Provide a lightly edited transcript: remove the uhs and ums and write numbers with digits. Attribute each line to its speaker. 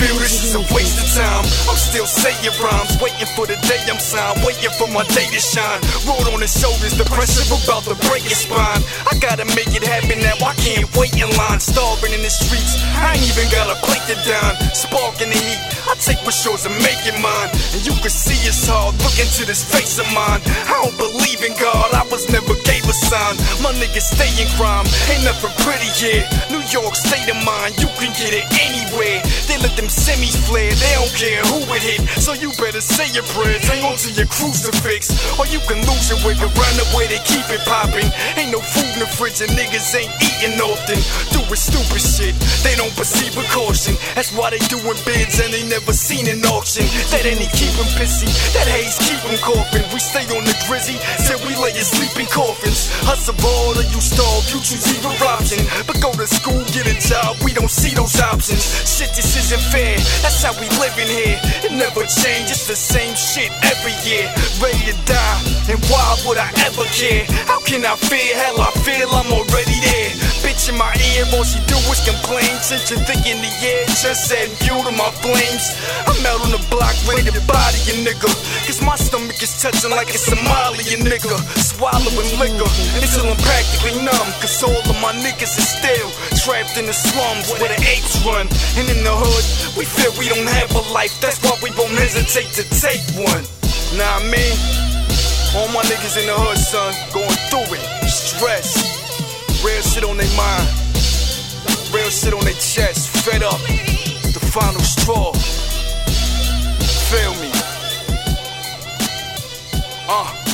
Speaker 1: feel this is a waste of time. I'm still saying rhymes, waiting for the day I'm signed, waiting for my day to shine. Road on the shoulders, the pressure about to break your spine. I gotta make it happen now, I can't wait in line. Starving in the streets, I ain't even got a plate to dine. Spark in the heat, I take what's yours and make it mine. And you can see it's hard, look into this face of mine. I don't believe in God, I was never gave a sign. My niggas stay in crime, ain't nothing pretty here. New York state of mind, you can get it anywhere. They let them semis flare, they don't care who it hit. So you better say your prayers, hang on to your crucifix, or you can lose your wig around the way they keep it popping. Ain't no food in the fridge and niggas ain't eating often. Doing stupid shit, they don't perceive with caution. That's why they doing bids and they never seen an auction. That ain't keep them pissy, that haze keep them coughing. We stay on the grizzy, till we lay you sleep in coffins. Hustle hard or you starve, you choose either option. But go to school, get a job, we don't see those options. Shit, this isn't fair, that's how we living here. It never change, it's the same shit every year. Ready to die, and why would I ever care? How can I fear? Hell, I feel I'm already there. Bitch in my ear, all she do is complain. Since you're thinking the air, just adding fuel to my flames. I'm out on the block, ready to body a nigga. Cause my stomach is touching like a Somalian nigga. Swallowing liquor until I'm practically numb. Cause all of my niggas is still trapped in the slums where the apes run. And in the hood, we feel we don't have a life. That's why we won't hesitate to take one. Nah, I mean, all my niggas in the hood, son, going through it. Stress, real shit on their mind, real shit on their chest. Fed up, the final straw. Feel me?